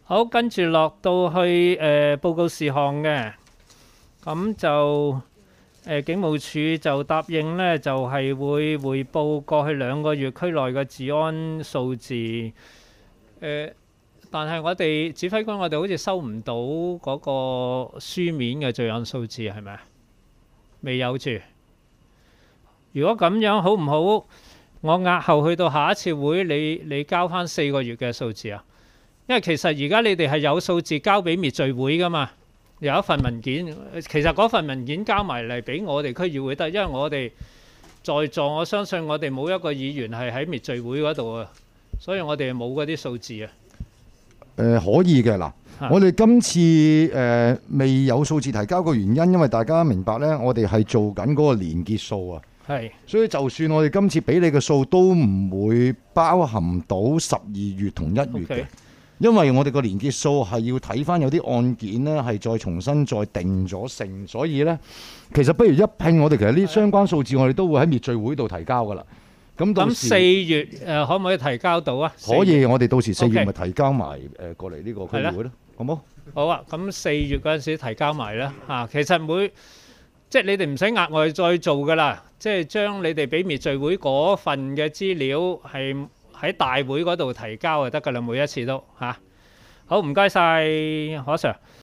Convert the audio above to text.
好，跟住落到去報告事項嘅，咁就警務處就答應呢，就係會匯報過去2個月區內嘅治安數字。但係我哋指揮官，我哋好似收唔到嗰個書面嘅罪案數字，係咪啊？未有住。如果咁樣好唔好？我押後去到下一次會，你交翻4個月嘅數字啊？因為其實而家你哋係有數字交俾滅罪會噶嘛，有一份文件。其實嗰份文件交埋嚟俾我哋區議會得，因為我哋在座，我相信我哋冇一個議員係喺滅罪會嗰度啊，所以我哋冇嗰啲數字啊。 可以嘅嗱，我哋今次未有數字提交嘅原因，因為大家明白呢，我哋係做緊嗰個連結數啊。 係， 所以就算我哋今次俾你嘅數都唔會包含到12月同1月嘅，因為我哋個連結數係要睇翻有啲案件呢係再重新再定咗性，所以呢，其實不如一拼我哋其實呢相關數字我哋都會喺滅罪會度提交噶啦。咁 4月可唔可以提交到啊？ 可以，我哋到時4月咪提交埋過嚟呢個區議會咯，好冇？ 好啊，咁4月嗰陣時提交埋啦嚇。其實即係你哋唔使額外再做噶啦，即係將你哋俾滅罪會嗰份嘅資料係喺大會嗰度提交就得噶啦，每一次都嚇。好，唔該晒，何 Sir。